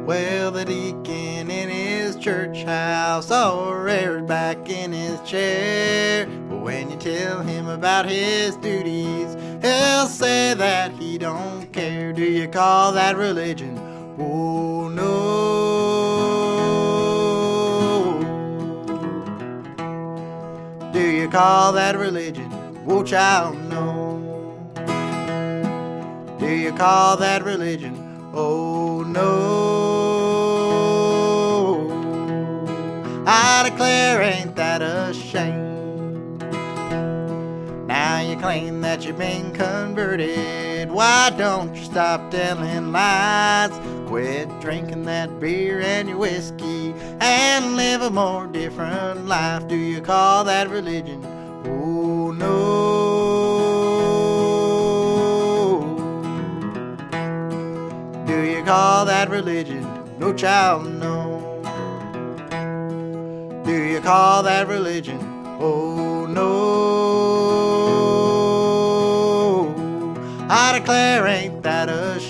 Well, the deacon in his church house already back in his chair. But when you tell him about his duties, he'll say that he don't care. Do you call that religion? Oh no. Do you call that religion? Oh child, no. Do you call that religion? Oh no. I declare, ain't that a shame? Now you claim that you've been converted. Why don't you stop telling lies? Quit drinking that beer and your whiskey and live a more different life. Do you call that religion? Oh no. Do you call that religion? No child, no. Do you call that religion? Oh no. I declare, ain't that a shame?